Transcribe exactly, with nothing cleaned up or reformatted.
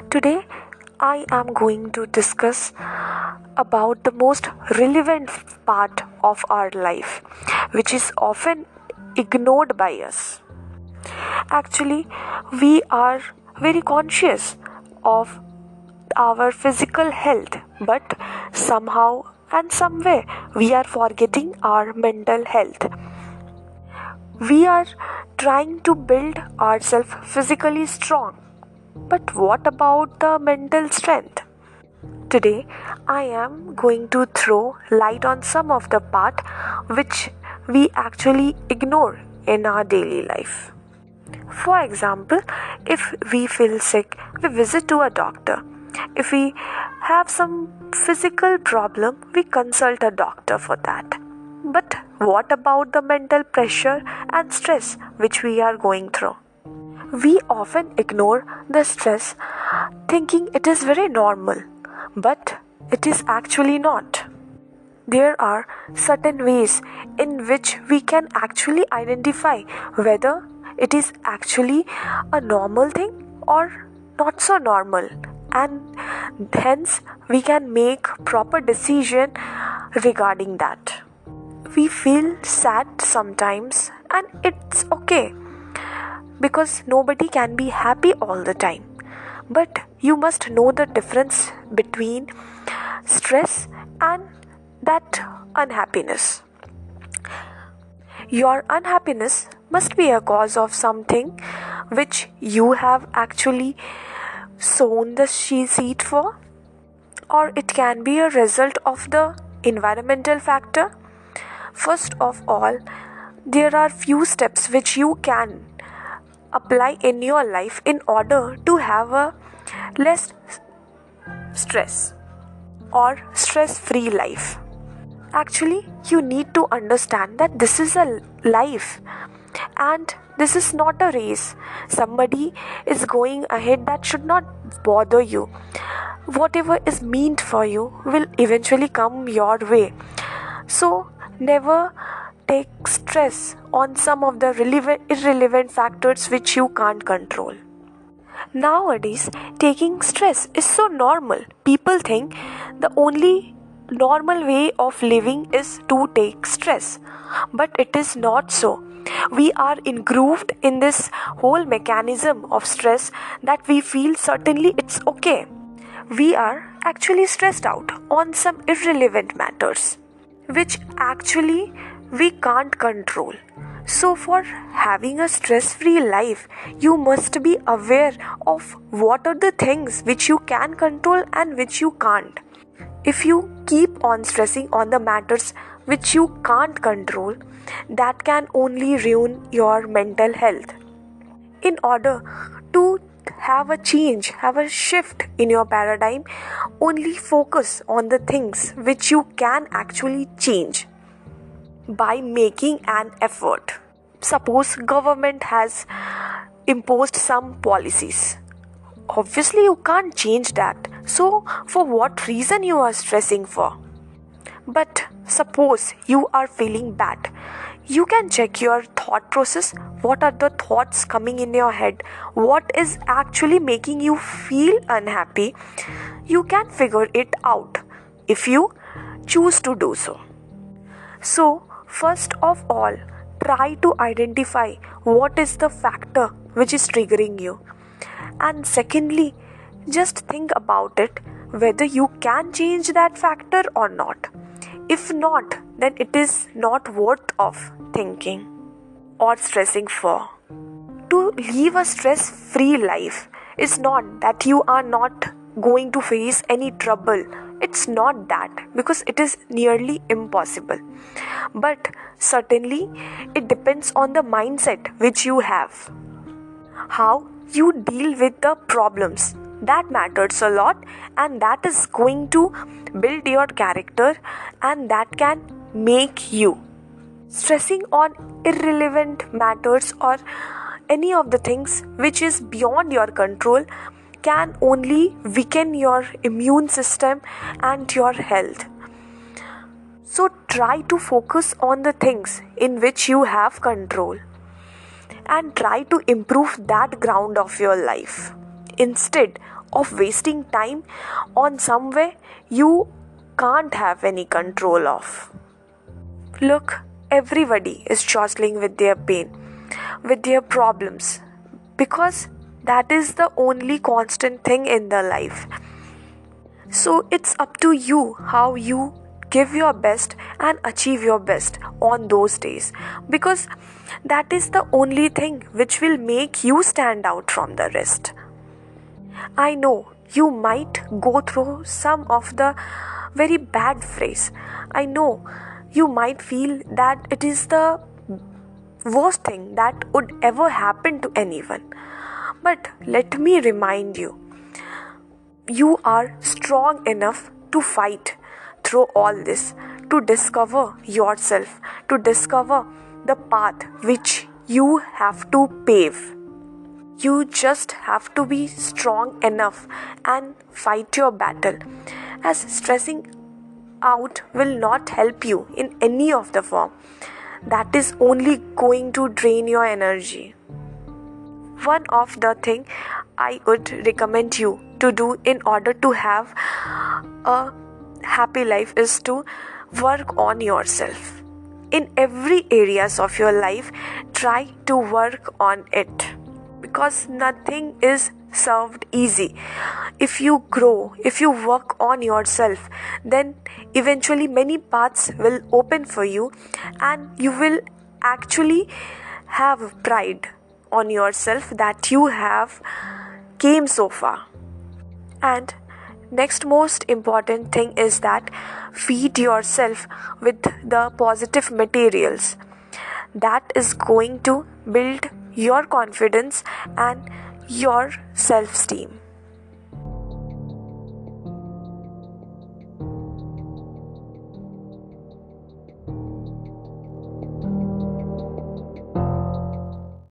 Today, I am going to discuss about the most relevant part of our life, which is often ignored by us. Actually, we are very conscious of our physical health, but somehow and somewhere we are forgetting our mental health. We are trying to build ourselves physically strong, but what about the mental strength? Today, I am going to throw light on some of the part which we actually ignore in our daily life. For example, if we feel sick, we visit to a doctor. If we have some physical problem, we consult a doctor for that. But what about the mental pressure and stress which we are going through? We often ignore the stress thinking it is very normal, but it is actually not. There are certain ways in which we can actually identify whether it is actually a normal thing or not so normal, and hence we can make proper decision regarding that. We feel sad sometimes, and it's okay because nobody can be happy all the time. But you must know the difference between stress and that unhappiness. Your unhappiness must be a cause of something which you have actually sown the seed for, or it can be a result of the environmental factor. First of all, there are few steps which you can apply in your life in order to have a less stress or stress-free life. Actually, you need to understand that this is a life and this is not a race. Somebody is going ahead, that should not bother you. Whatever is meant for you will eventually come your way. So, never take stress on some of the relevant, irrelevant factors which you can't control. Nowadays, taking stress is so normal. People think the only normal way of living is to take stress, but it is not so. We are engrooved in this whole mechanism of stress that we feel certainly it's okay. We are actually stressed out on some irrelevant matters, which actually we can't control. So, for having a stress-free life, you must be aware of what are the things which you can control and which you can't. If you keep on stressing on the matters which you can't control, that can only ruin your mental health. In order to have a change, have a shift in your paradigm, only focus on the things which you can actually change by making an effort. Suppose government has imposed some policies. Obviously you can't change that. So for what reason you are stressing for? But suppose you are feeling bad. You can check your thought process. What are the thoughts coming in your head? What is actually making you feel unhappy? You can figure it out if you choose to do so. So, first of all, try to identify what is the factor which is triggering you. And secondly, just think about it whether you can change that factor or not. If not, then it is not worth of thinking or stressing for. To live a stress-free life is not that you are not going to face any trouble. It's not that, because it is nearly impossible. But certainly, it depends on the mindset which you have. How you deal with the problems, that matters a lot, and that is going to build your character, and that can make you. Stressing on irrelevant matters or any of the things which is beyond your control can only weaken your immune system and your health. So try to focus on the things in which you have control and try to improve that ground of your life instead of wasting time on somewhere you can't have any control of. Look, everybody is jostling with their pain, with their problems, because that is the only constant thing in their life. So it's up to you how you give your best and achieve your best on those days, because that is the only thing which will make you stand out from the rest. I know you might go through some of the very bad phrase. I know you might feel that it is the worst thing that would ever happen to anyone. But let me remind you, you are strong enough to fight through all this, to discover yourself, to discover the path which you have to pave. You just have to be strong enough and fight your battle, as stressing out will not help you in any of the form. That is only going to drain your energy. One of the thing I would recommend you to do in order to have a happy life is to work on yourself. In every areas of your life, try to work on it, because nothing is served easy. If you grow, if you work on yourself, then eventually many paths will open for you, and you will actually have pride on yourself that you have came so far. And next most important thing is that feed yourself with the positive materials. That is going to build your confidence and your self-esteem.